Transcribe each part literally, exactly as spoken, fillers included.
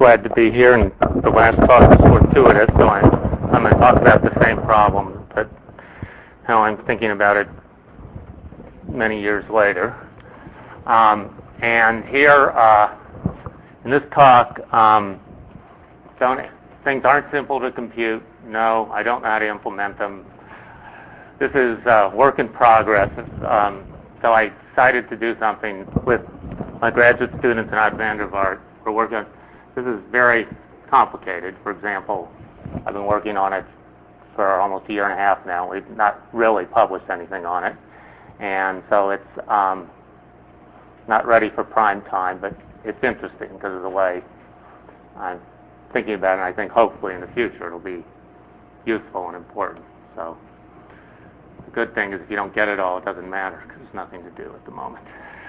glad to be here, and the last talk was fortuitous, so I'm, I'm going to talk about the same problem, but how I'm thinking about it many years later. Um, and here, uh, in this talk, um, don't, things aren't simple to compute. No, I don't know how to implement them. This is uh, work in progress, um, so I decided to do something with my graduate students in Ad Vandervaart. We're working on, this is very complicated. For example, I've been working on it for almost a year and a half now. We've not really published anything on it, and so it's um, not ready for prime time, but it's interesting because of the way I'm thinking about it, and I think hopefully in the future it'll be useful and important. So the good thing is if you don't get it all, it doesn't matter because there's nothing to do at the moment.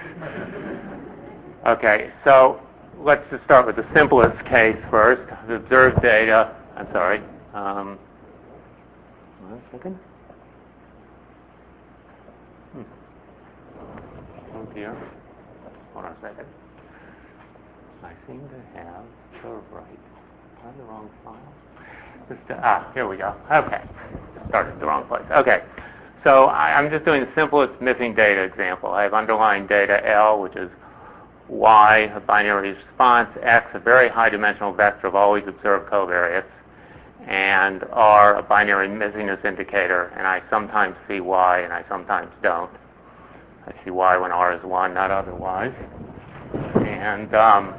Okay, so let's just start with the simplest case first, the observed data. I'm sorry. Um, one second. Hmm. Oh dear. Hold on a second. I seem to have the right. On the wrong file. Just, uh, ah, here we go. Okay. Started the wrong place. Okay. So I, I'm just doing the simplest missing data example. I have underlying data L, which is Y, a binary response, X, a very high dimensional vector of always observed covariates, and R, a binary missingness indicator, and I sometimes see Y and I sometimes don't. I see Y when R is one, not otherwise. And um,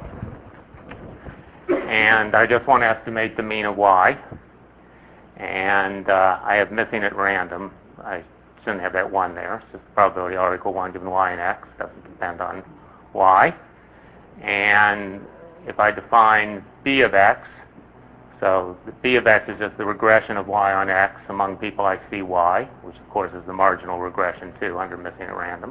and I just want to estimate the mean of Y. And uh, I have missing at random. I shouldn't have that one there. It's just the probability R equal one given Y and X. Doesn't depend on Y. And if I define B of X, so the B of X is just the regression of Y on X among people I see Y, which of course is the marginal regression too under missing at random.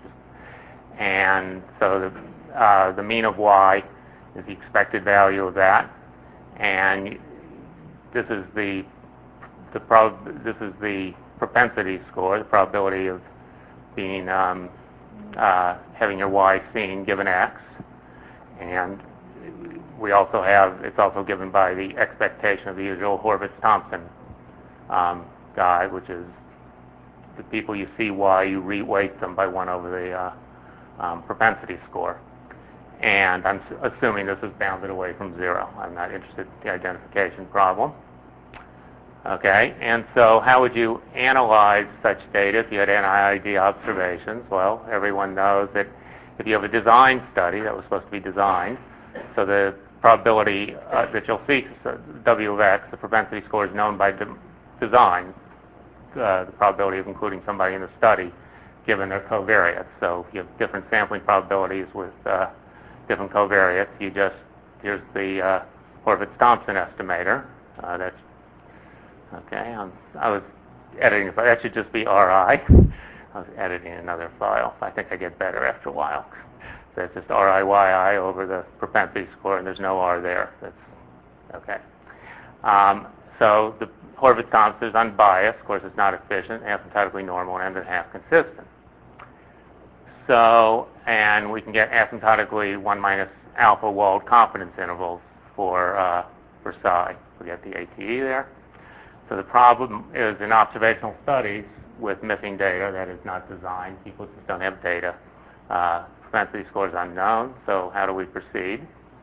And so the, uh, the mean of Y is the expected value of that, and this is the the prob this is the propensity score, the probability of being um, uh, having your Y seen given X, and we also have it's also given by the expectation of the usual Horvitz-Thompson um, guide, which is the people you see Y, you reweight them by one over the uh, um, propensity score. And I'm assuming this is bounded away from zero. I'm not interested in the identification problem. Okay, and so how would you analyze such data if you had N I I D observations? Well, everyone knows that if you have a design study that was supposed to be designed, so the probability uh, that you'll see so W of X, the propensity score, is known by de design, uh, the probability of including somebody in the study, given their covariates. So if you have different sampling probabilities with uh, different covariates, you just, here's the uh, Horvitz-Thompson estimator. Uh, that's, okay, I'm, I was editing, that should just be R I. I was editing another file. I think I get better after a while. So it's just R I Y I over the propensity score, and there's no R there. That's, okay. Um, so the Horvitz-Thompson is unbiased. Of course, it's not efficient, asymptotically normal, and end and half consistent. So, and we can get asymptotically one minus alpha walled confidence intervals for uh, for psi. We get the A T E there. So the problem is in observational studies with missing data that is not designed, people just don't have data. Uh, propensity score is unknown. So how do we proceed?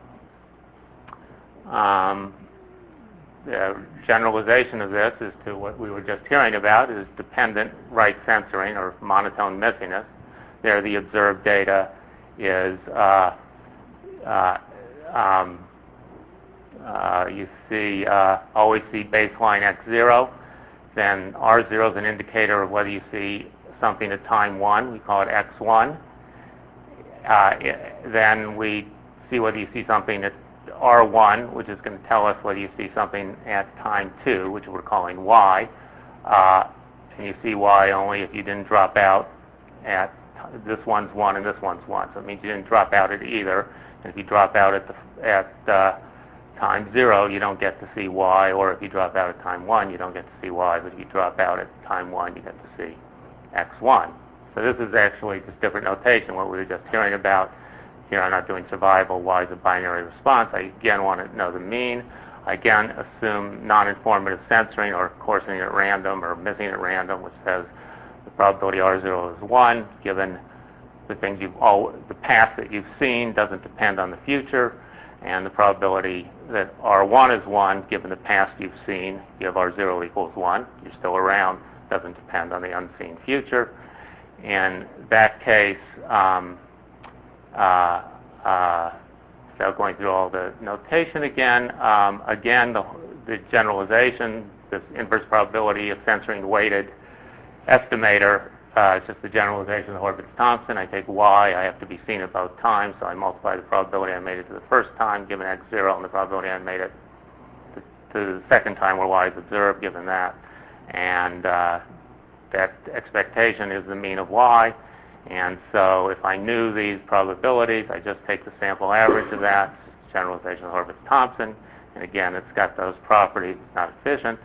Um, the generalization of this is to what we were just hearing about, is dependent right censoring or monotone missingness. There, the observed data is uh, uh, um, uh, you see uh, always see baseline X zero. Then R zero is an indicator of whether you see something at time one. We call it X one. Uh, then we see whether you see something at R one, which is going to tell us whether you see something at time two, which we're calling Y. Uh, and you see Y only if you didn't drop out at this one's one and this one's one. So it means you didn't drop out at either. And if you drop out at the, at uh, time zero, you don't get to see Y, or if you drop out at time one, you don't get to see Y. But if you drop out at time one, you get to see X one. So this is actually just different notation. What we were just hearing about here I'm not doing survival, y is a binary response. I again want to know the mean. I again assume non-informative censoring or coursing at random or missing at random, which says the probability R zero is one, given the things you've all, the past that you've seen doesn't depend on the future, and the probability that R one is one, given the past you've seen, you have R zero equals one, you're still around, doesn't depend on the unseen future. In that case, um, uh, uh, without going through all the notation again, um, again, the, the generalization, this inverse probability of censoring weighted estimator, uh, it's just the generalization of Horvitz-Thompson. I take y, I have to be seen at both times, so I multiply the probability I made it to the first time, given x zero, and the probability I made it to, to the second time where y is observed, given that. And uh, that expectation is the mean of y. And so if I knew these probabilities, I just take the sample average of that, generalization of Horvitz-Thompson, and again, it's got those properties. It's not efficient.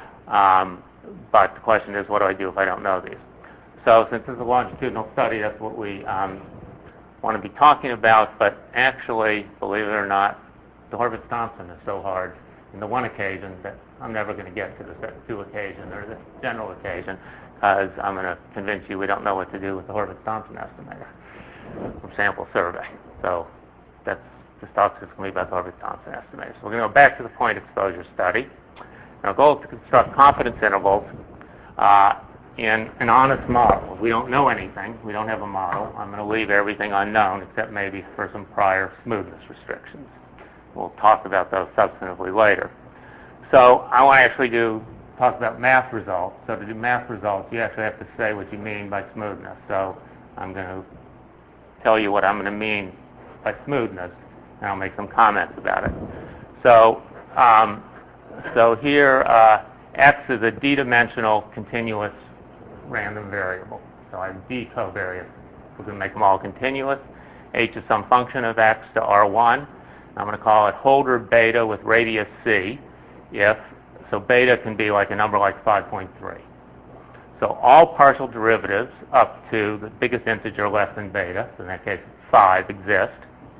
Um, but the question is, what do I do if I don't know these? So since this is a longitudinal study, that's what we um, want to be talking about. But actually, believe it or not, the Horvitz-Thompson is so hard in the one occasion that I'm never going to get to the two occasion or the general occasion, because I'm going to convince you we don't know what to do with the Horvitz-Thompson estimator from sample survey. So that's this talk is going to be about the Horvitz-Thompson estimator. So we're going to go back to the point exposure study. Our goal is to construct confidence intervals uh, in an honest model. If we don't know anything, we don't have a model, I'm going to leave everything unknown except maybe for some prior smoothness restrictions. We'll talk about those substantively later. So I want to actually do talk about math results. So to do math results, you actually have to say what you mean by smoothness. So I'm going to tell you what I'm going to mean by smoothness, and I'll make some comments about it. So, um, so here, uh, x is a d-dimensional continuous random variable. So I have d covariates. We're going to make them all continuous. H is some function of x to R one. I'm going to call it Holder beta with radius c. If so, beta can be like a number like five point three. So all partial derivatives up to the biggest integer less than beta, so in that case five, exist.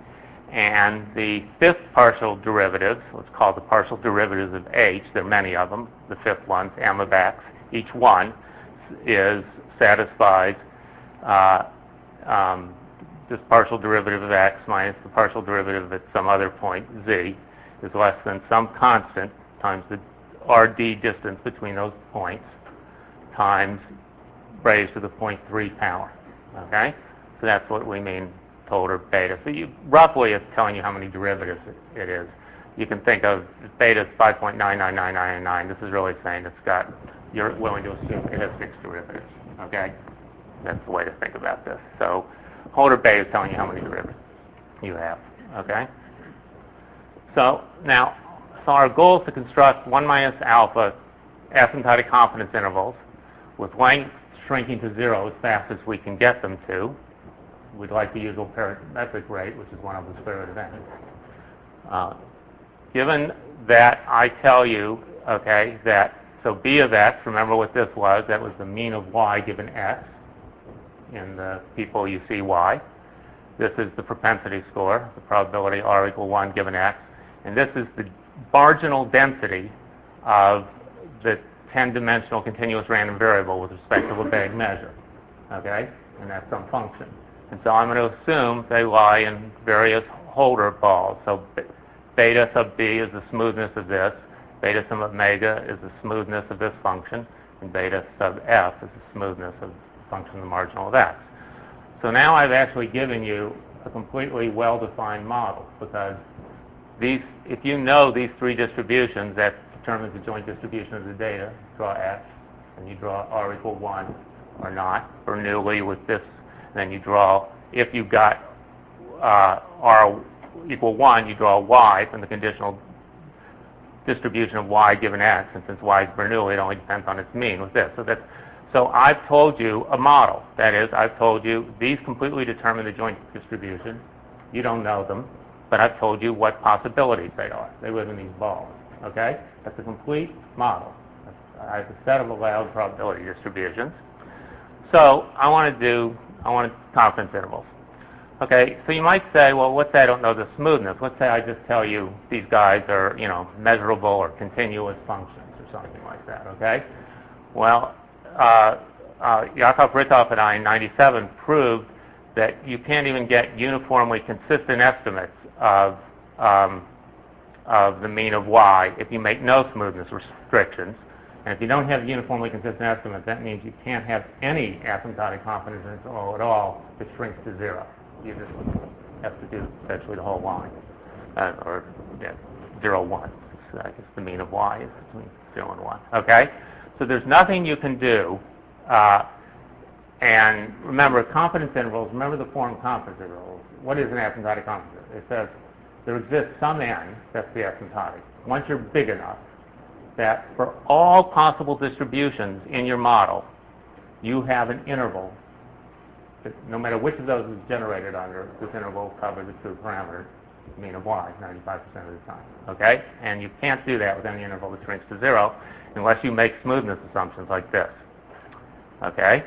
And the fifth partial derivative, what's called the partial derivatives of h, there are many of them, the fifth one's m of x, each one is satisfies uh, um, this partial derivative of x minus the partial derivative at some other point, z, is less than some constant times the rd distance between those points times raised to the zero point three power. Okay? So that's what we mean Holder beta. So you roughly it's telling you how many derivatives it, it is. You can think of beta as five point nine nine nine nine nine. This is really saying it's got, you're willing to assume it has six derivatives. Okay? That's the way to think about this. So Holder beta is telling you how many derivatives you have. Okay? So now, so our goal is to construct one minus alpha asymptotic confidence intervals with length shrinking to zero as fast as we can get them to. We'd like the usual parametric rate, which is one over the square root of n. Uh, given that I tell you, okay, that, so b of x, remember what this was, that was the mean of y given x in the people you see y. This is the propensity score, the probability r equal one given x. And this is the marginal density of the ten-dimensional continuous random variable with respect to Lebesgue measure, okay? And that's some function. And so I'm going to assume they lie in various Holder balls. So beta sub b is the smoothness of this, beta sub omega is the smoothness of this function, and beta sub f is the smoothness of the function of the marginal of x. So now I've actually given you a completely well-defined model, because these, if you know these three distributions, that determines the joint distribution of the data. Draw x, and you draw r equal one or not. Bernoulli with this, and then you draw, if you got uh, r equal one, you draw y from the conditional distribution of y given x, and since y is Bernoulli, it only depends on its mean with this. So that's, so I've told you a model. That is, I've told you these completely determine the joint distribution. You don't know them, but I've told you what possibilities they are. They live in these balls. Okay? That's a complete model. I have a set of allowed probability distributions. So I want to do, I want to confidence intervals. Okay, so you might say, well, let's say I don't know the smoothness. Let's say I just tell you these guys are, you know, measurable or continuous functions or something like that, okay? Well, uh, uh, Yakov Ritov and I in ninety-seven proved that you can't even get uniformly consistent estimates of, um, of the mean of y if you make no smoothness restrictions. And if you don't have uniformly consistent estimates, that means you can't have any asymptotic confidence interval at all that shrinks to zero. You just have to do essentially the whole line, uh, or yeah, zero, one. So I guess the mean of y is between zero and one. Okay, so there's nothing you can do. Uh, and remember, confidence intervals. Remember the form confidence intervals. What is an asymptotic confidence interval? It says there exists some n that's the asymptotic. Once you're big enough that for all possible distributions in your model, you have an interval. No matter which of those is generated under, this interval will cover the true parameter, mean of y, ninety-five percent of the time. Okay? And you can't do that with any interval that shrinks to zero unless you make smoothness assumptions like this. Okay?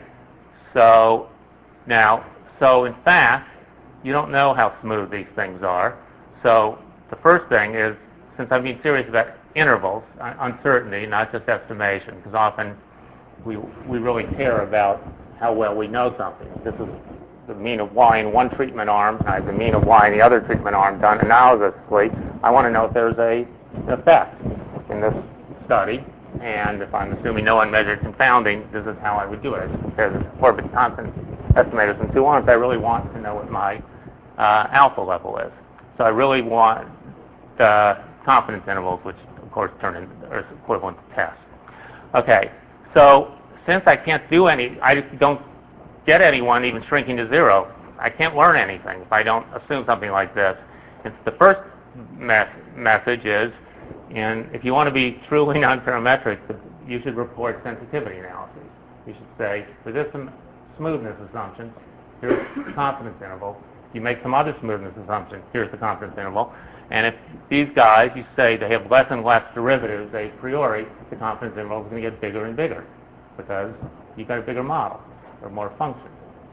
So, now, so in fact, you don't know how smooth these things are. So, the first thing is, since I'm being serious about intervals, uncertainty, not just estimation, because often we, we really care about how well we know something. This is the mean of y in one treatment arm, I have the mean of y in the other treatment arm done analogously. I want to know if there's a effect in this study, and if I'm assuming no unmeasured confounding, this is how I would do it. I just compare the orbit constant estimators in two arms. I really want to know what my uh, alpha level is. So I really want the confidence intervals, which of course turn in, are equivalent to tests. Okay, so since I can't do any, I don't get anyone even shrinking to zero, I can't learn anything if I don't assume something like this. And the first mes- message is, and if you want to be truly non-parametric, you should report sensitivity analyses. You should say, for this smoothness assumption, here's the confidence interval. You make some other smoothness assumption, here's the confidence interval. And if these guys, you say they have less and less derivatives a priori, the confidence interval is going to get bigger and bigger because you've got a bigger model or more functions.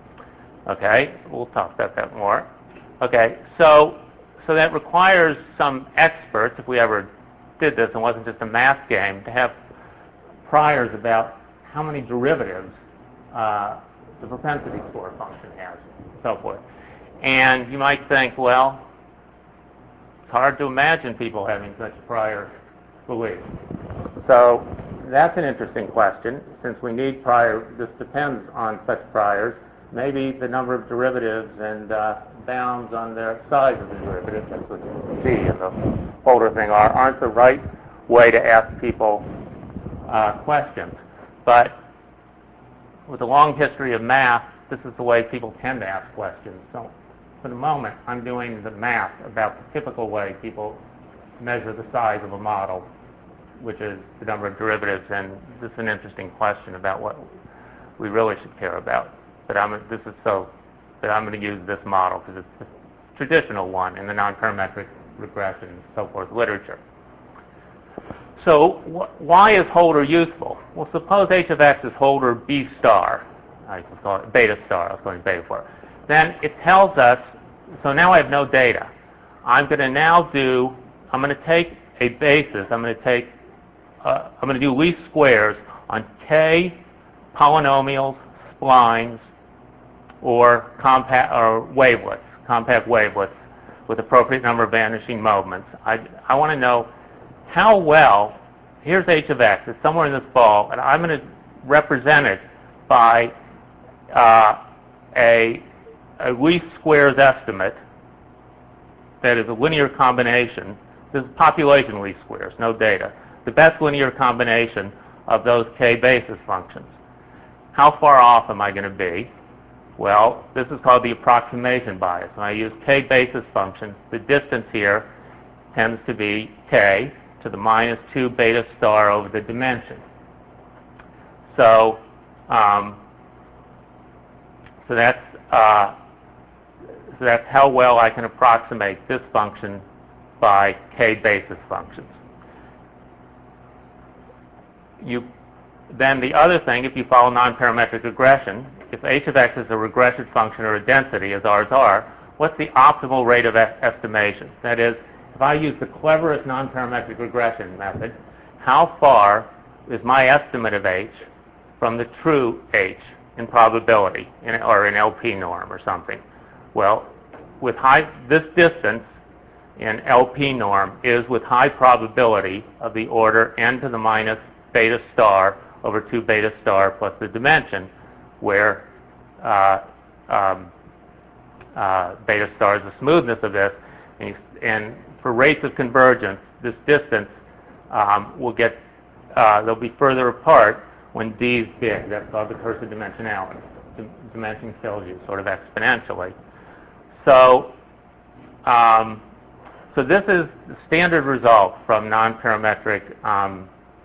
Okay, we'll talk about that more. Okay, so so that requires some experts, if we ever did this and wasn't just a math game, to have priors about how many derivatives uh, the propensity score function has, and so forth. And you might think, well, it's hard to imagine people having such prior beliefs. So that's an interesting question. Since we need prior, this depends on such priors. Maybe the number of derivatives and uh, bounds on the size of the derivatives, that's what you can see in the folder thing, are, aren't the right way to ask people uh, questions. But with a long history of math, this is the way people tend to ask questions. So for the moment, I'm doing the math about the typical way people measure the size of a model, which is the number of derivatives, and this is an interesting question about what we really should care about. But I'm, this is so that I'm going to use this model because it's the traditional one in the non-parametric regression and so forth literature. So wh- why is Holder useful? Well, suppose h of x is Holder b star. I can call it beta star. I was going beta for it. Then it tells us, so now I have no data. I'm going to now do, I'm going to take a basis. I'm going to take, uh, I'm going to do least squares on k polynomials, splines, or compact or wavelets, compact wavelets with appropriate number of vanishing moments. I, I want to know how well, here's h of x, it's somewhere in this ball, and I'm going to represent it by uh, a, a least squares estimate that is a linear combination. This is population least squares, no data. The best linear combination of those k basis functions. How far off am I going to be? Well, this is called the approximation bias. When I use k basis functions, the distance here tends to be k to the minus two beta star over the dimension. So, um, so that's uh, so that's how well I can approximate this function by k basis functions. You then the other thing, if you follow non-parametric regression, if h of x is a regressive function or a density, as ours are, what's the optimal rate of e- estimation? That is, if I use the cleverest non-parametric regression method, how far is my estimate of H from the true H in probability, in, or in L P norm or something? Well, with high, this distance in L P norm is with high probability of the order n to the minus beta star over two beta star plus the dimension, where uh, um, uh, beta star is the smoothness of this, and, you, and for rates of convergence, this distance um, will get, uh, they'll be further apart when d is big. That's called the curse of dimensionality. Dimension kills you sort of exponentially. So, um, so this is the standard result from non-parametric um,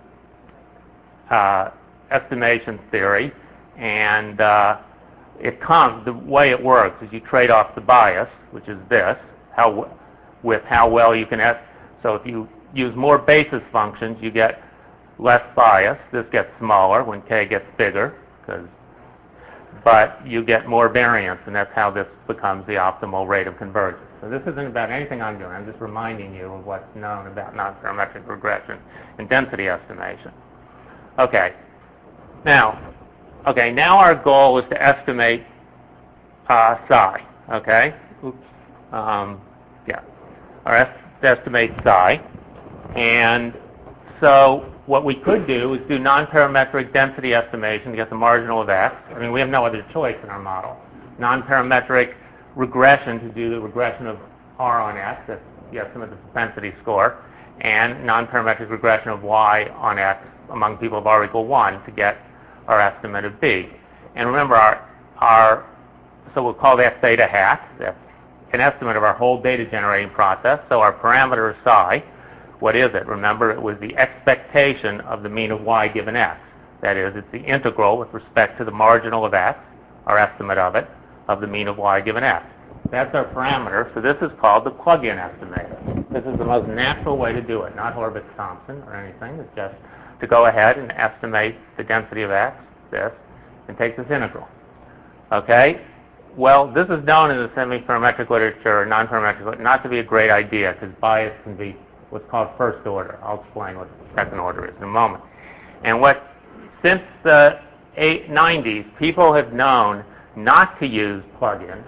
uh, estimation theory, and uh, it comes, the way it works is you trade off the bias, which is this, how with how well you can est. So if you use more basis functions, you get less bias. This gets smaller when k gets bigger, because, but you get more variance, and that's how this becomes the optimal rate of convergence. So this isn't about anything I'm doing. I'm just reminding you of what's known about non-parametric regression and density estimation. Okay. Now, okay. Now our goal is to estimate uh, psi. Okay. Oops. Um, yeah. Our est- to estimate psi, and so what we could do is do non-parametric density estimation to get the marginal of x. I mean, we have no other choice in our model. Non-parametric regression to do the regression of R on x, that's the estimate of the propensity score, and non-parametric regression of y on x among people of R equal one to get our estimate of b. And remember, our, our so we'll call that theta hat. That's an estimate of our whole data generating process. So our parameter is psi. What is it? Remember, it was the expectation of the mean of y given x. That is, it's the integral with respect to the marginal of x, our estimate of it, of the mean of y given x. That's our parameter. So this is called the plug-in estimator. This is the most natural way to do it, not Horvitz-Thompson or anything. It's just to go ahead and estimate the density of x, this, and take this integral. Okay? Well, this is known in the semi-parametric literature, or non-parametric literature, not to be a great idea, because bias can be what's called first order. I'll explain what second order is in a moment. And what, since the eight nineties, people have known not to use plug-in,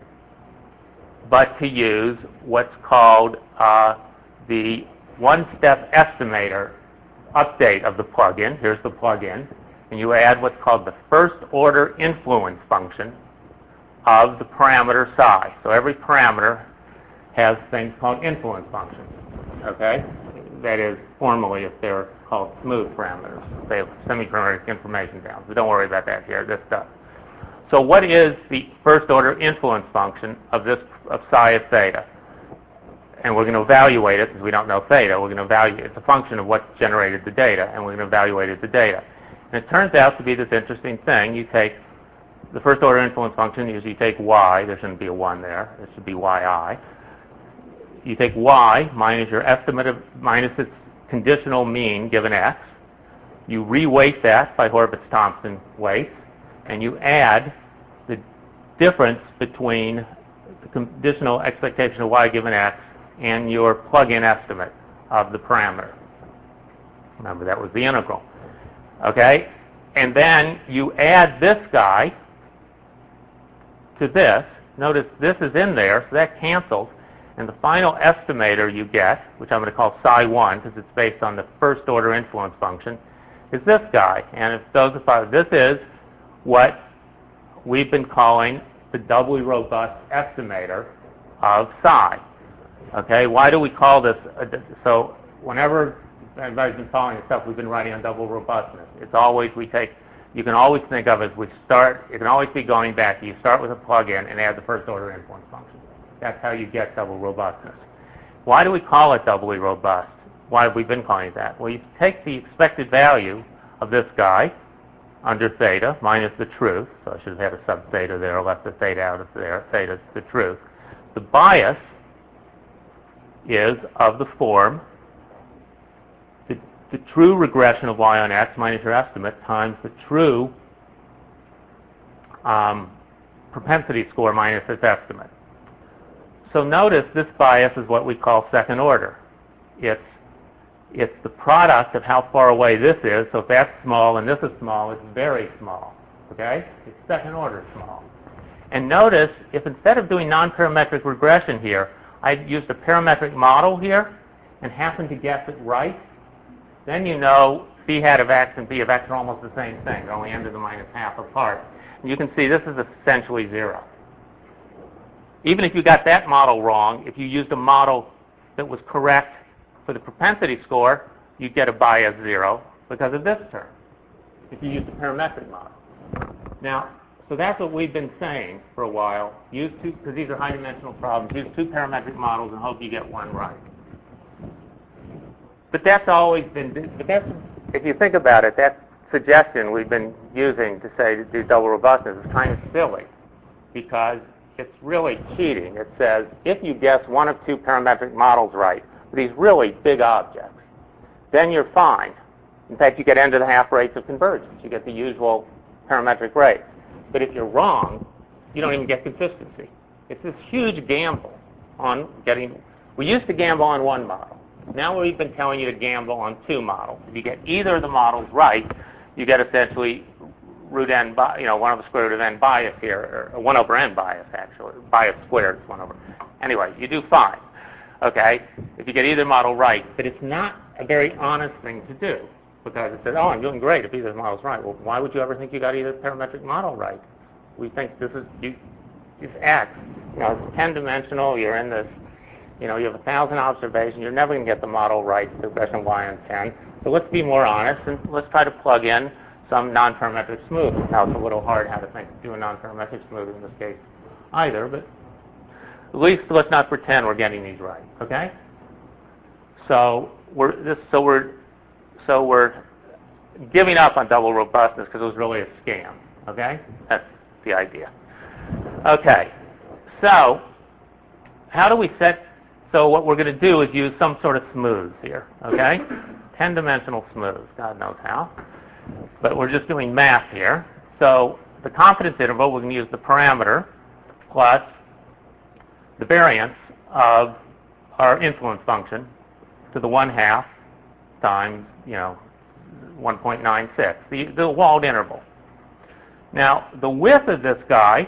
but to use what's called uh, the one-step estimator update of the plug-in. Here's the plug-in. And you add what's called the first-order influence function of the parameter psi. So every parameter has things called influence functions. Okay? That is, formally, if they're called smooth parameters. They have semi-parametric information down. So don't worry about that here, this stuff. So what is the first-order influence function of this, of psi of theta? And we're going to evaluate it, because we don't know theta. We're going to evaluate, it's a function of what generated the data, and we're going to evaluate it, the data. And it turns out to be this interesting thing. You take the first-order influence function is you take y. There shouldn't be a one there. It should be yi. You take y minus your estimate of, minus its conditional mean given x. You reweight that by Horvitz-Thompson weights, and you add the difference between the conditional expectation of y given x and your plug-in estimate of the parameter. Remember, that was the integral. Okay? And then you add this guy to this. Notice this is in there, so that cancels. And the final estimator you get, which I'm going to call psi one, because it's based on the first-order influence function, is this guy. And if those are, this is what we've been calling the doubly robust estimator of psi. Okay, why do we call this? A, so whenever anybody's been following the stuff we've been writing on double robustness, it's always we take, you can always think of it as we start, it can always be going back. You start with a plug-in and add the first-order influence function. That's how you get double robustness. Why do we call it doubly robust? Why have we been calling it that? Well, you take the expected value of this guy under theta minus the truth. So I should have had a sub theta there, or left the theta out of there. Theta's the truth. The bias is of the form the, the true regression of y on x minus your estimate times the true um, propensity score minus its estimate. So notice this bias is what we call second order. It's, it's the product of how far away this is. So if that's small and this is small, it's very small. Okay? It's second order small. And notice, if instead of doing non-parametric regression here, I used a parametric model here and happened to guess it right, then you know b hat of x and b of x are almost the same thing. They're only n to the minus half apart. And you can see this is essentially zero. Even if you got that model wrong, if you used a model that was correct for the propensity score, you'd get a bias zero because of this term, if you used a parametric model. Now, so that's what we've been saying for a while. Use two, because these are high-dimensional problems, use two parametric models and hope you get one right. But that's always been, but that's, if you think about it, that suggestion we've been using to say to do double robustness is kind of silly because it's really cheating. It says if you guess one of two parametric models right for these really big objects, then you're fine. In fact, you get n to the half rates of convergence. You get the usual parametric rates. But if you're wrong, you don't even get consistency. It's this huge gamble on getting, we used to gamble on one model. Now we've been telling you to gamble on two models. If you get either of the models right, you get essentially root n, bi- you know, one over the square root of n bias here, or one over n bias actually. Bias squared is one over. Anyway, you do fine, okay, if you get either model right. But it's not a very honest thing to do because it says, oh, I'm doing great if either model's right. Well, why would you ever think you got either parametric model right? We think this is, you, it's X. You know, it's ten-dimensional. You're in this. You know, you have a thousand observations. You're never going to get the model right for the regression y on ten. So let's be more honest and let's try to plug in some non-parametric smooth. Now it's a little hard how to think do a non-parametric smooth in this case either, but at least let's not pretend we're getting these right. Okay? So we're this. So we're so we're giving up on double robustness because it was really a scam. Okay? That's the idea. Okay. So how do we set? So what we're going to do is use some sort of smooths here, okay? ten-dimensional smooths, God knows how. But we're just doing math here. So the confidence interval, we're going to use the parameter plus the variance of our influence function to the one half times, you know, one point nine six, the, the walled interval. Now, the width of this guy,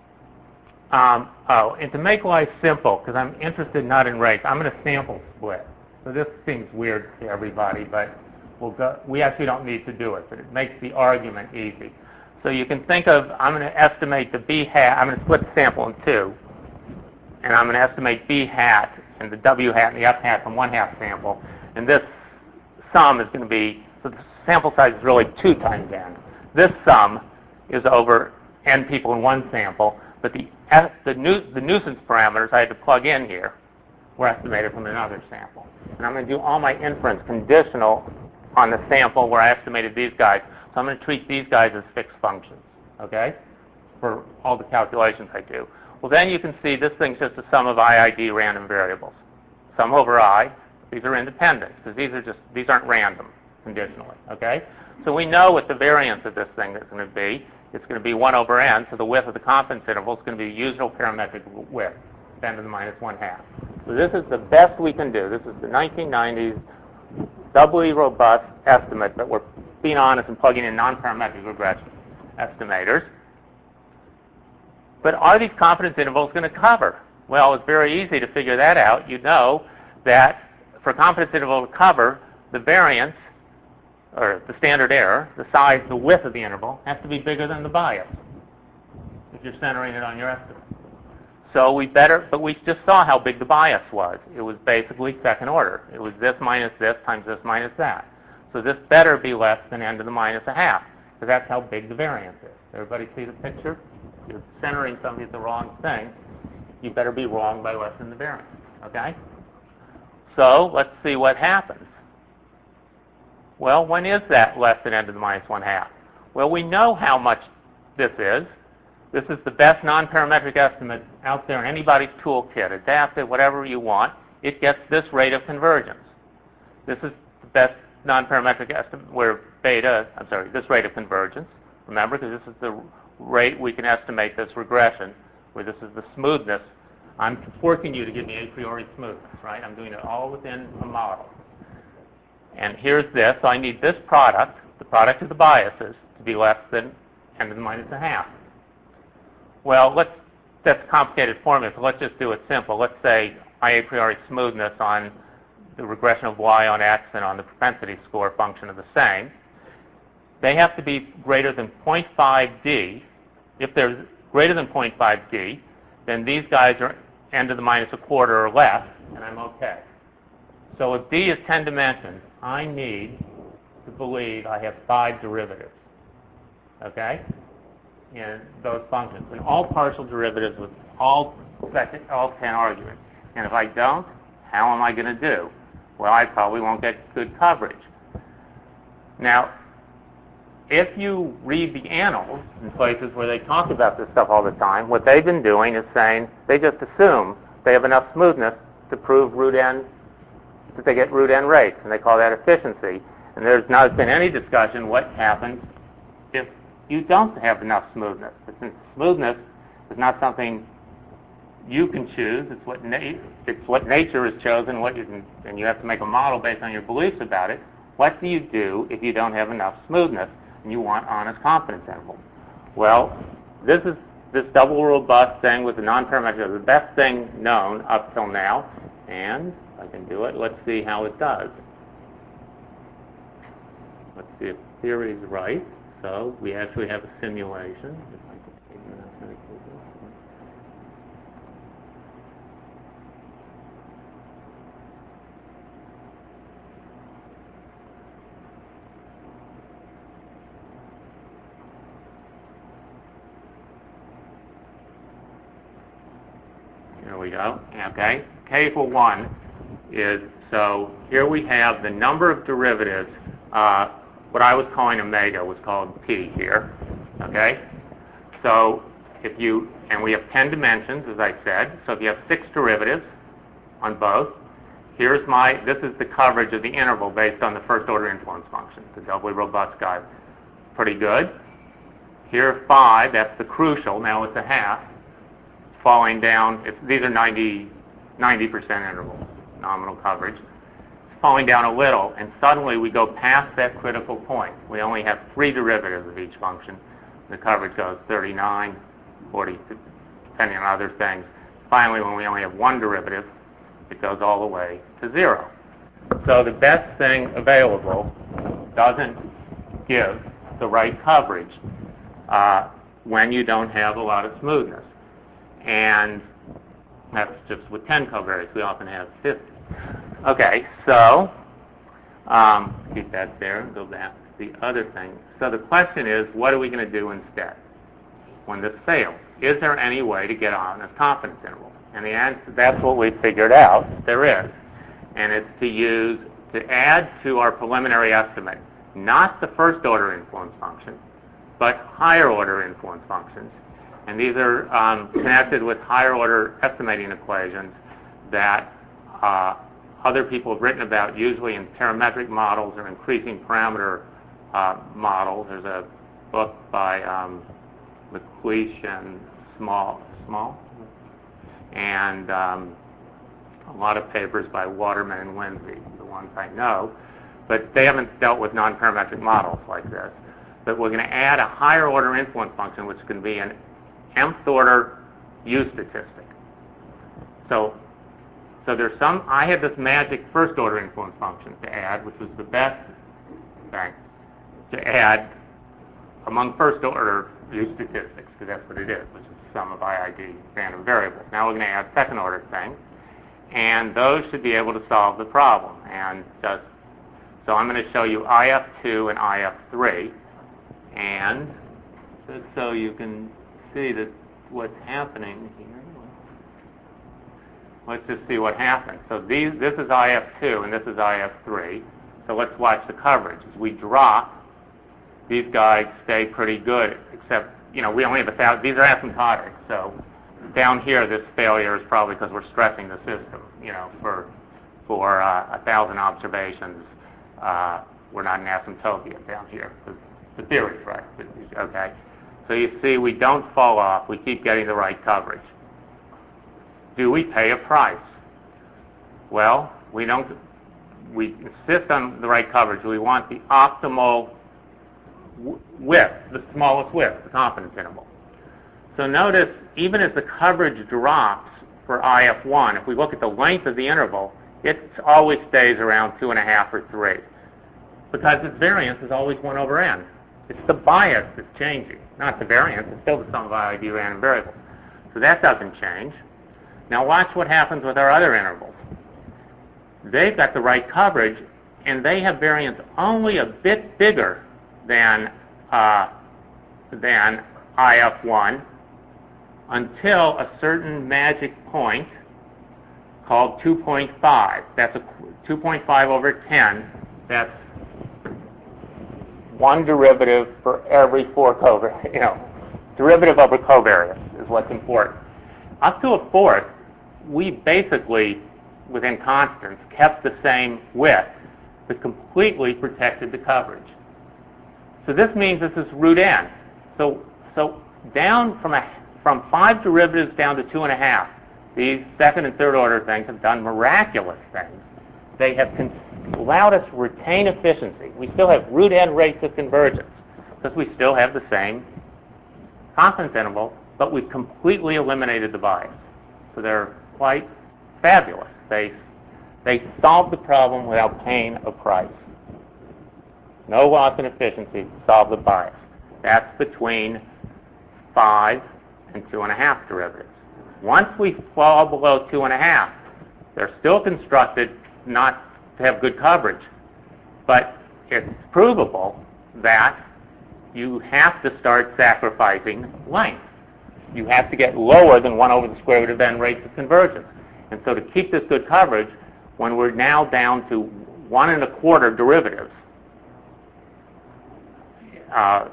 Um, oh, and to make life simple, because I'm interested not in rates, I'm going to sample split. So this seems weird to everybody, but we'll go, we actually don't need to do it, but it makes the argument easy. So you can think of, I'm going to estimate the B hat, I'm going to split the sample in two, and I'm going to estimate B hat and the W hat and the F hat from one half sample, and this sum is going to be, so the sample size is really two times n. This sum is over n people in one sample, but the the, nu the nuisance parameters I had to plug in here were estimated from another sample. And I'm going to do all my inference conditional on the sample where I estimated these guys. So I'm going to treat these guys as fixed functions, okay, for all the calculations I do. Well, then you can see this thing's just a sum of I I D random variables. Sum over I, these are independent because these are just, these aren't random conditionally, okay? So we know what the variance of this thing is going to be. It's going to be one over n, so the width of the confidence interval is going to be the usual parametric width, ten to the minus one half. So this is the best we can do. This is the nineteen nineties doubly robust estimate, but we're being honest and plugging in non-parametric regression estimators. But are these confidence intervals going to cover? Well, it's very easy to figure that out. You know that for a confidence interval to cover, the variance or the standard error, the size, the width of the interval, has to be bigger than the bias if you're centering it on your estimate. So we better, but we just saw how big the bias was. It was basically second order. It was this minus this times this minus that. So this better be less than n to the minus a half, because that's how big the variance is. Everybody see the picture? If you're centering something at the wrong thing, you better be wrong by less than the variance, okay? So let's see what happens. Well, when is that less than n to the minus one half? Well, we know how much this is. This is the best non-parametric estimate out there in anybody's toolkit. Adaptive, whatever you want, it gets this rate of convergence. This is the best non-parametric estimate where beta, I'm sorry, this rate of convergence. Remember, because this is the rate we can estimate this regression, where this is the smoothness I'm forcing you to give me a priori smoothness, right? I'm doing it all within a model. And here's this. So I need this product, the product of the biases, to be less than ten to the minus a half. Well, let's, that's a complicated formula, so let's just do it simple. Let's say my a priori smoothness on the regression of y on x and on the propensity score function are the same. They have to be greater than zero point five d. If they're greater than zero point five d, then these guys are n to the minus a quarter or less, and I'm okay. So if d is ten dimensions, I need to believe I have five derivatives, okay, in those functions, and all partial derivatives with all second, all ten arguments. And if I don't, how am I going to do? Well, I probably won't get good coverage. Now, if you read the annals in places where they talk about this stuff all the time, what they've been doing is saying they just assume they have enough smoothness to prove root n, that they get root n rates, and they call that efficiency. And there's not been any discussion what happens if you don't have enough smoothness. But since smoothness is not something you can choose, it's what na- it's what nature has chosen, what you can, and you have to make a model based on your beliefs about it. What do you do if you don't have enough smoothness and you want honest confidence intervals? Well, this is this double robust thing with the non-parametric, the best thing known up till now, and if I can do it, let's see how it does. Let's see if theory is right. So we actually have a simulation. If I can take it out, can I take this? There we go. Okay. K equal one is, so here we have the number of derivatives. Uh, what I was calling omega was called P here. Okay. So if you, and we have ten dimensions, as I said. So if you have six derivatives on both, here's my, this is the coverage of the interval based on the first order influence function, the doubly robust guy. Pretty good. Here are five, that's the crucial, now it's a half. Falling down, it's, these are ninety, ninety percent intervals, nominal coverage. It's falling down a little, and suddenly we go past that critical point. We only have three derivatives of each function. The coverage goes thirty-nine, forty, depending on other things. Finally, when we only have one derivative, it goes all the way to zero. So the best thing available doesn't give the right coverage uh, when you don't have a lot of smoothness. And that's just with ten covariates. We often have fifty. Okay, so um, keep that there and go back to the other thing. So the question is, what are we going to do instead when this fails? Is there any way to get on a confidence interval? And the answer, that's what we figured out. There is. And it's to use, to add to our preliminary estimate, not the first order influence function, but higher order influence functions. And these are um, connected with higher order estimating equations that uh, other people have written about, usually in parametric models or increasing parameter uh, models. There's a book by um, McLeish and Small, Small, and um, a lot of papers by Waterman and Lindsay, the ones I know. But they haven't dealt with non-parametric models like this. But we're going to add a higher order influence function, which can be an nth order U statistic. So, so there's some, I had this magic first order influence function to add, which was the best thing to add among first order U statistics, because that's what it is, which is the sum of I I D random variables. Now we're going to add second order things, and those should be able to solve the problem. And just, so I'm going to show you I F two and I F three, and just so you can see that what's happening here. Let's just see what happens. So these, this is I F two and this is I F three. So let's watch the coverage. As we drop, these guys stay pretty good, except, you know, we only have a thousand. These are asymptotic. So down here, this failure is probably because we're stressing the system. You know, for for uh, a thousand observations, uh, we're not in asymptopia down here. The theory's right. Okay. So you see, we don't fall off. We keep getting the right coverage. do we pay a price? Well, we don't. We insist on the right coverage. We want the optimal w- width, the smallest width, the confidence interval. So notice, even as the coverage drops for I F one, if we look at the length of the interval, it always stays around two and a half or three, because its variance is always one over n. It's the bias that's changing, not the variance. It's still the sum of I D random variables. So that doesn't change. Now watch what happens with our other intervals. They've got the right coverage, and they have variance only a bit bigger than uh, than I F one until a certain magic point called two point five. That's a two point five over ten. That's one derivative for every four covariates. You know, derivative over covariance is what's important. Up to a fourth, we basically, within constants, kept the same width, but completely protected the coverage. So this means this is root n. So so down from a from five derivatives down to two and a half, these second and third order things have done miraculous things. They have con- allowed us to retain efficiency. We still have root n rates of convergence because we still have the same confidence interval, but we've completely eliminated the bias. So they're quite fabulous. They they solve the problem without paying a price. No loss in efficiency, solve the bias. That's between five and two and a half derivatives. Once we fall below two and a half, they're still constructed not to have good coverage, but it's provable that you have to start sacrificing length. You have to get lower than one over the square root of n rates of convergence. And so to keep this good coverage, when we're now down to one and a quarter derivatives, uh,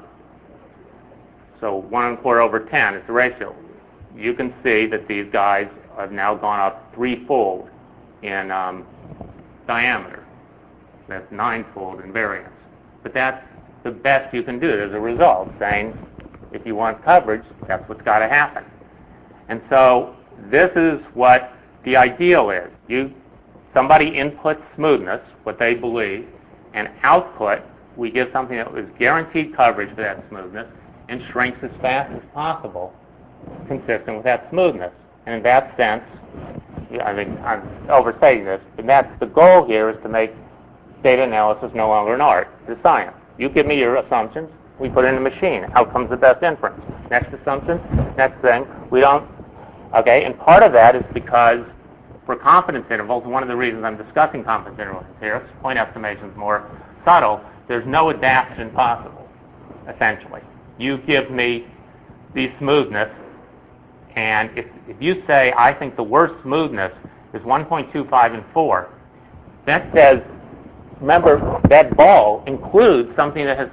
so one and a quarter over ten is the ratio, you can see that these guys have now gone up threefold in um, diameter. That's ninefold in variance. But that's the best you can do. There's a result saying if you want coverage, that's what's got to happen. And so this is what the ideal is. You, somebody inputs smoothness, what they believe, and output, we give something that was guaranteed coverage for that smoothness and shrinks as fast as possible, consistent with that smoothness. And in that sense, I think I'm overstating this, but that's the goal here, is to make data analysis no longer an art, it's a science. You give me your assumptions, we put it in a machine. Out comes the best inference. Next assumption, next thing. We don't, okay, and part of that is because for confidence intervals, and one of the reasons I'm discussing confidence intervals here, point estimation is more subtle, there's no adaptation possible, essentially. You give me the smoothness, and if, if you say, I think the worst smoothness is one point two five and four, that says, remember, that ball includes something that has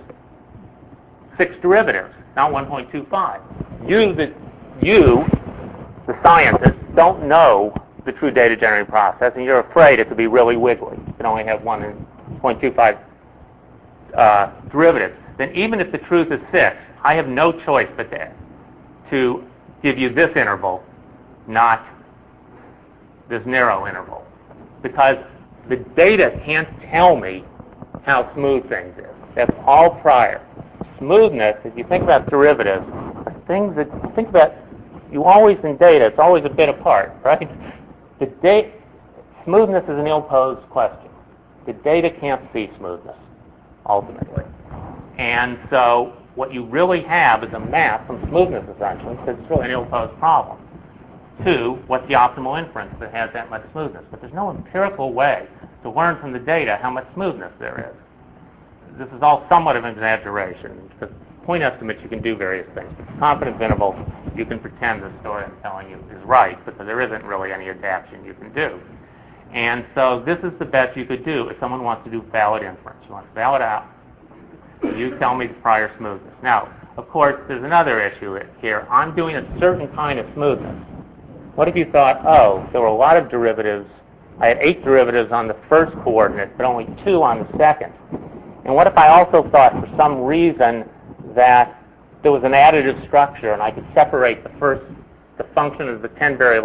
six derivatives, not one point two five. You, the, you, the scientists, don't know the true data generating process, and you're afraid it could be really wiggly. You can only have one point two five uh, derivatives. Then even if the truth is six, I have no choice but to, to give you this interval, not this narrow interval, because the data can't tell me how smooth things is. That's all prior. Smoothness, if you think about derivatives, are things that, think about, you always in data, it's always a bit apart, right? The da- smoothness is an ill-posed question. The data can't see smoothness, ultimately. And so what you really have is a map from smoothness assumptions, because it's really an ill-posed problem, to what's the optimal inference that has that much smoothness. But there's no empirical way to learn from the data how much smoothness there is. This is all somewhat of an exaggeration, because point estimates, you can do various things. Confidence intervals, you can pretend the story I'm telling you is right, because there isn't really any adaptation you can do. And so this is the best you could do if someone wants to do valid inference. You want to valid out, you tell me the prior smoothness. Now, of course, there's another issue here. I'm doing a certain kind of smoothness. What if you thought, oh, there were a lot of derivatives. I had eight derivatives on the first coordinate, but only two on the second. And what if I also thought, for some reason, that there was an additive structure, and I could separate the first, the function of the ten variables,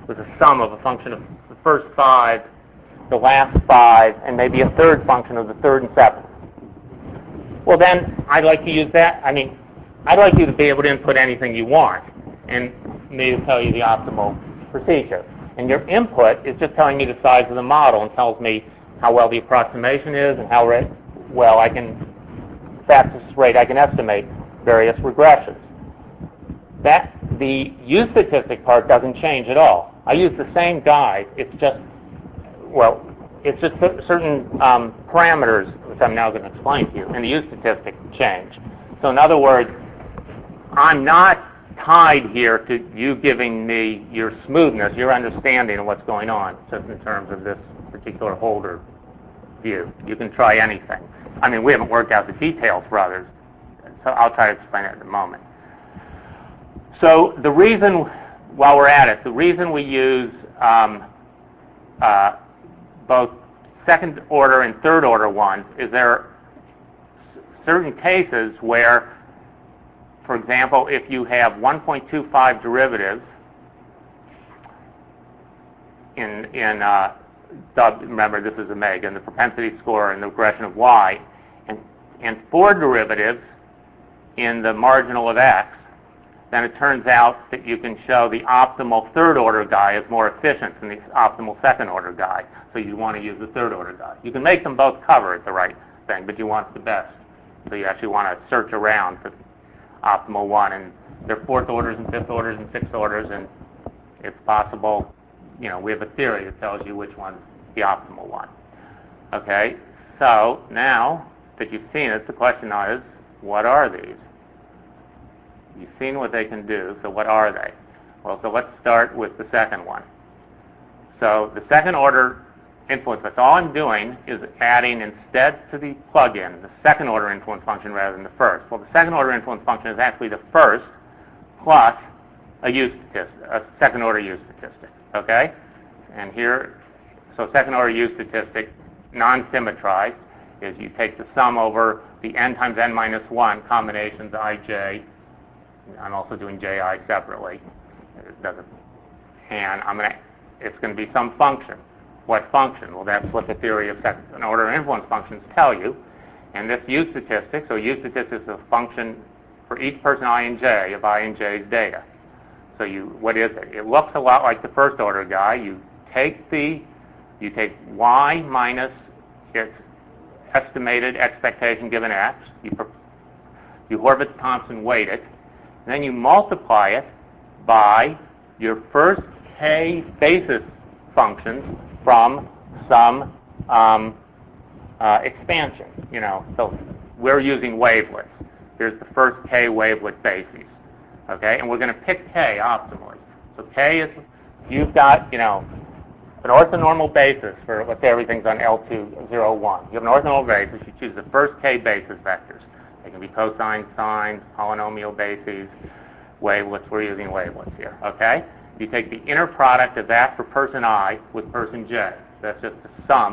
was a sum of a function of the first five, the last five, and maybe a third function of the third and seventh. Well, then I'd like to use that. I mean, I'd like you to be able to input anything you want, and me to tell you the optimal procedure. And your input is just telling me the size of the model and tells me how well the approximation is and how re- well I can, fastest rate I can estimate various regressions. That the use statistic part doesn't change at all. I use the same guide. It's just, well, it's just certain um, parameters, which I'm now going to explain to you, and the use statistic change. So in other words, I'm not tied here to you giving me your smoothness, your understanding of what's going on, just in terms of this particular holder view. You can try anything. I mean, we haven't worked out the details for others, so I'll try to explain it in a moment. So the reason, while we're at it, the reason we use um, uh, both second order and third order ones is there are certain cases where, for example, if you have one point two five derivatives in, in uh, remember this is omega, and the propensity score and the regression of y, and, and four derivatives in the marginal of x, then it turns out that you can show the optimal third order guy is more efficient than the optimal second order guy. So you want to use the third order guy. You can make them both cover it the right thing, but you want the best. So you actually want to search around for optimal one, and there are fourth orders and fifth orders and sixth orders, and it's possible, you know, we have a theory that tells you which one's the optimal one. Okay, so now that you've seen it, the question is, what are these? You've seen what they can do, so what are they? Well, so let's start with the second one. So the second order influence, that's all I'm doing is adding instead to the plug-in the second order influence function rather than the first. Well, the second order influence function is actually the first plus a use statistic, a second order use statistic, okay? And here, so second order use statistic, non-symmetrized, is you take the sum over the n times n minus one combinations ij. I'm also doing ji separately. It doesn't, and I'm gonna, it's going to be some function. What function? Well, that's what the theory of second order influence functions tell you. And this use statistic, so use statistic is a function for each person I and j of I and j's data. So you, what is it? It looks a lot like the first order guy. You take the, you take y minus its estimated expectation given x. You, you Horvitz-Thompson weight it. And then you multiply it by your first k basis functions from some um, uh, expansion. You know, so we're using wavelets. Here's the first k wavelet bases. Okay, and we're going to pick k optimally. So k is, you've got, you know, an orthonormal basis for, let's say everything's on L two, zero, one. You have an orthonormal basis, you choose the first k basis vectors. They can be cosine, sines, polynomial bases, wavelets. We're using wavelets here, okay? You take the inner product of that for person I with person j. That's just the sum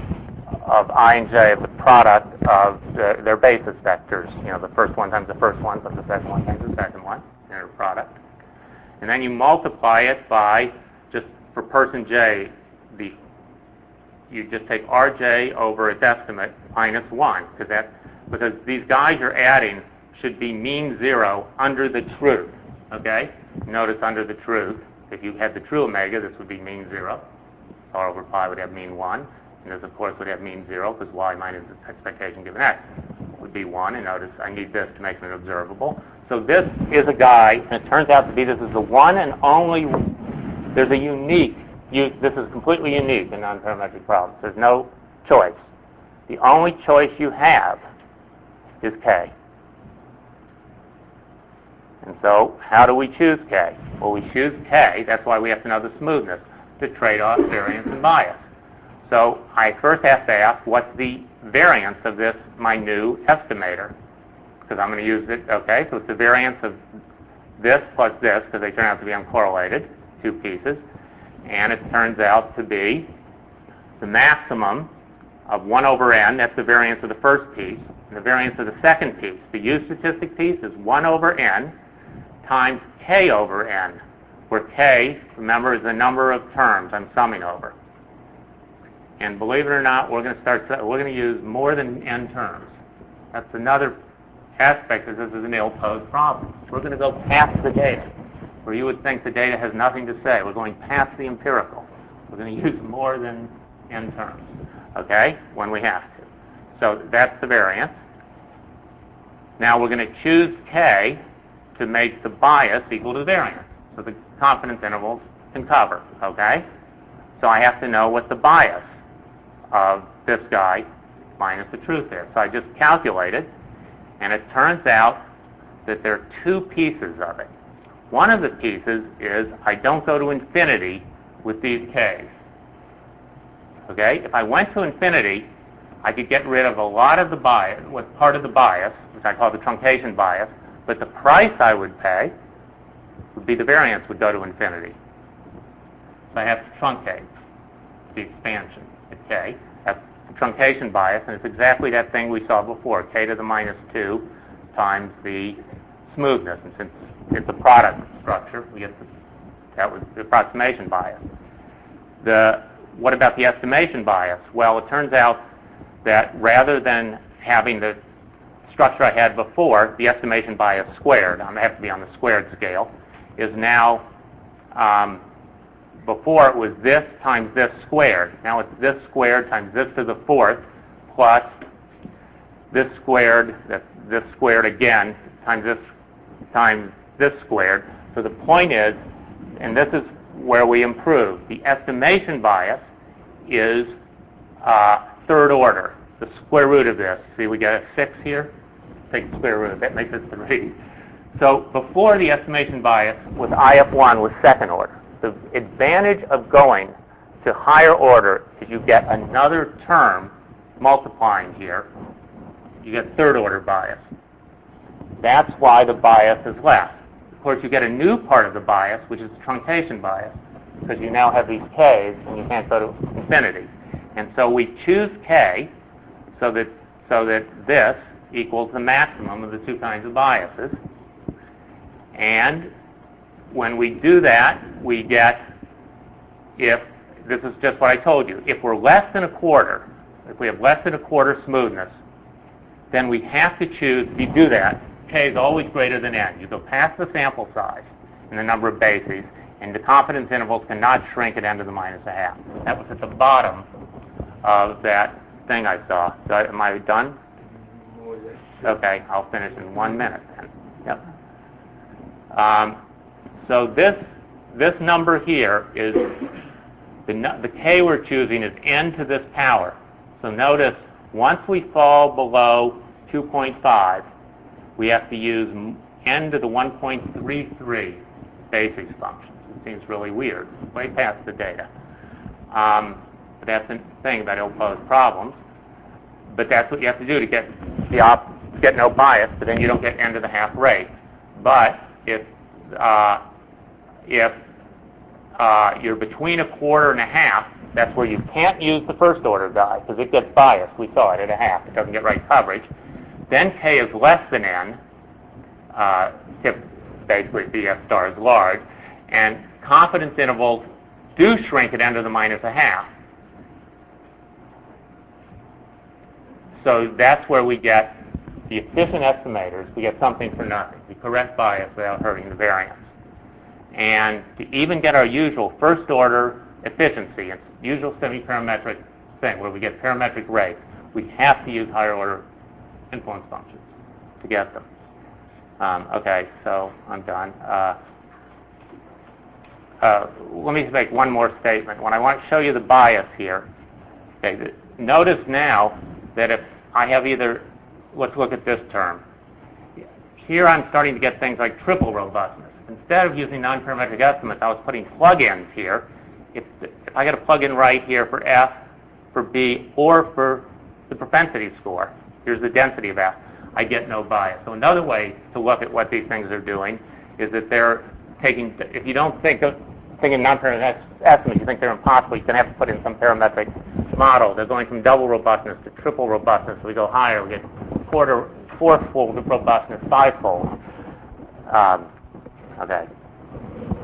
of I and j of the product of the, their basis vectors. You know, the first one times the first one plus the second one times the second one, inner product. And then you multiply it by, just for person j, the you just take rj over its estimate minus one, because that because these guys you're adding should be mean zero under the truth, okay? Notice under the truth, if you had the true omega, this would be mean zero. R over pi would have mean one. And this, of course, would have mean zero, because y minus its expectation given x would be one. And notice I need this to make it observable. So this is a guy, and it turns out to be this is the one and only, there's a unique, this is completely unique in non-parametric problems. There's no choice. The only choice you have is k. And so, how do we choose k? Well, we choose k, that's why we have to know the smoothness, to trade off variance and bias. So, I first have to ask, what's the variance of this, my new estimator? Because I'm going to use it, okay, so it's the variance of this plus this, because they turn out to be uncorrelated, two pieces. And it turns out to be the maximum of one over n, that's the variance of the first piece, and the variance of the second piece. The use statistic piece is one over n times k over n, where K, remember, is the number of terms I'm summing over. And believe it or not, we're going to start. We're going to use more than n terms. That's another aspect of this is an ill-posed problem. We're going to go past the data, where you would think the data has nothing to say. We're going past the empirical. We're going to use more than n terms, okay, when we have to. So that's the variance. Now we're going to choose K to make the bias equal to the variance, so the confidence intervals can cover, okay? So I have to know what the bias of this guy minus the truth is. So I just calculated, and it turns out that there are two pieces of it. One of the pieces is I don't go to infinity with these K's. Okay? If I went to infinity, I could get rid of a lot of the bias, what part of the bias, which I call the truncation bias, but the price I would pay would be the variance would go to infinity. So I have to truncate the expansion at K. That's the truncation bias, and it's exactly that thing we saw before, K to the minus two times the smoothness. And since it's a product structure, we get the, that was the approximation bias. The, what about the estimation bias? Well, it turns out that rather than having the structure I had before, the estimation bias squared, I have to be on the squared scale, is now, um, before it was this times this squared. Now it's this squared times this to the fourth plus this squared, that's this squared again, times this times this squared. So the point is, and this is where we improve, the estimation bias is uh, third order, the square root of this. See, we get a six here. Take the square root, that makes it three. So before, the estimation bias with I F one was second order. The advantage of going to higher order is you get another term multiplying here. You get third order bias. That's why the bias is less. Of course, you get a new part of the bias, which is the truncation bias, because you now have these K's and you can't go to infinity. And so we choose K so that so that this equals the maximum of the two kinds of biases. And when we do that, we get, if, this is just what I told you, if we're less than a quarter, if we have less than a quarter smoothness, then we have to choose, if you do that, K is always greater than N. You go past the sample size and the number of bases, and the confidence intervals cannot shrink at N to the minus a half. That was at the bottom of that thing I saw. So am I done? Okay, I'll finish in one minute then. Yep. Um, so this this number here is the the K we're choosing is N to this power. So notice once we fall below two point five, we have to use N to the one point three three basis functions. It seems really weird, way past the data. Um, but that's the thing about ill-posed problems. But that's what you have to do to get the op get no bias, but then you don't get N to the half rate. But if uh, if uh, you're between a quarter and a half, that's where you can't use the first order guy because it gets biased. We saw it at a half. It doesn't get right coverage. Then K is less than N. Uh, if basically B F star is large, and confidence intervals do shrink at N to the minus a half. So that's where we get the efficient estimators. We get something for nothing, the correct bias without hurting the variance. And to even get our usual first order efficiency, it's usual semi-parametric thing where we get parametric rates, we have to use higher order influence functions to get them. Um, okay, so I'm done. Uh, uh, let me just make one more statement. When I want to show you the bias here, okay, notice now that if I have either, let's look at this term. Here I'm starting to get things like triple robustness. Instead of using non-parametric estimates, I was putting plug-ins here. If, if I got a plug-in right here for F, for B, or for the propensity score, here's the density of F, I get no bias. So another way to look at what these things are doing is that they're taking, if you don't think of think in non-parametric estimates, you think they're impossible, you're going to have to put in some parametric model. They're going from double robustness to triple robustness. So we go higher, we get quarter, fourfold robustness, fivefold. Um, okay.